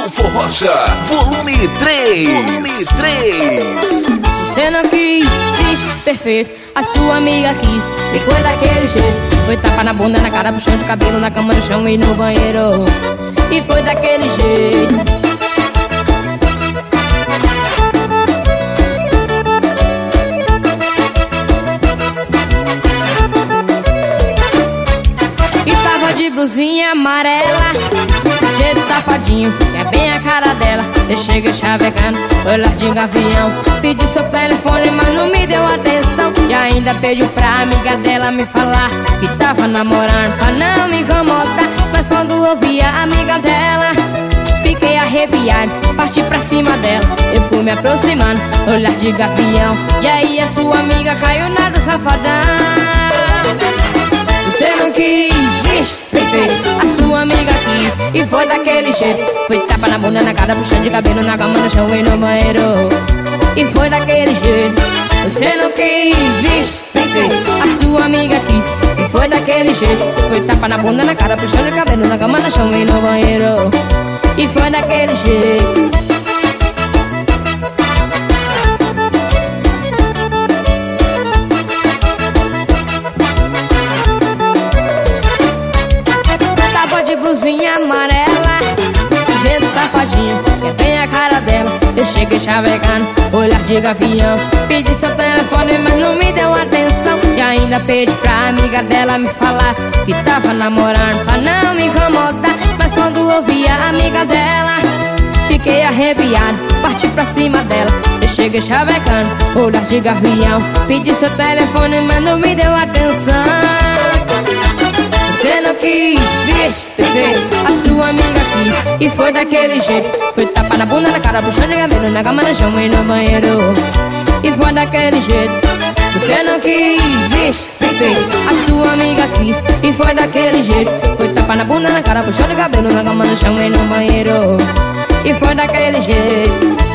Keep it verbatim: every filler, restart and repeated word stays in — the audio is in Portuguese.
Forrocha, volume três. Volume três. Você não quis, quis, perfeito, a sua amiga quis. E foi daquele jeito. Foi tapa na bunda, na cara, puxão de cabelo, na cama, no chão e no banheiro. E foi daquele jeito. De blusinha amarela, jeito safadinho, que é bem a cara dela. Eu cheguei chavecando, olhar de gavião. Pedi seu telefone, mas não me deu atenção. E ainda pediu pra amiga dela me falar que tava namorando, pra não me incomodar. Mas quando ouvi a amiga dela, fiquei arrepiado, parti pra cima dela. Eu fui me aproximando, olhar de gavião. E aí a sua amiga caiu na do safadão. Você não quis, vixe, perfeito, a sua amiga quis. E foi daquele jeito. Foi tapa na bunda, na cara, puxão de cabelo, na cama, no chão e no banheiro. E foi daquele jeito. Você não quis, vixe, perfeito, a sua amiga quis. E foi daquele jeito. Foi tapa na bunda, na cara, puxão de cabelo, na cama, no chão e no banheiro. E foi daquele jeito. De blusinha amarela, jeito safadinho, que é bem a cara dela. Eu cheguei chavecando, olhar de gavião. Pedi seu telefone, mas não me deu atenção. E ainda pedi pra amiga dela me falar que tava namorando, pra não me incomodar. Mas quando ouvi a amiga dela, fiquei arrepiado, parti pra cima dela. Eu cheguei chavecando, olhar de gavião. Pedi seu telefone, mas não me deu atenção. Você não quis, vixe, perfeito, a sua amiga quis. E foi daquele jeito. Foi tapa na bunda, na cara, puxão de cabelo, na cama, no chão e no banheiro. E foi daquele jeito. Você não quis, vixe, perfeito, a sua amiga quis. E foi daquele jeito. Foi tapa na bunda, na cara, puxão de cabelo, na cama, no chão e no banheiro. E foi daquele jeito.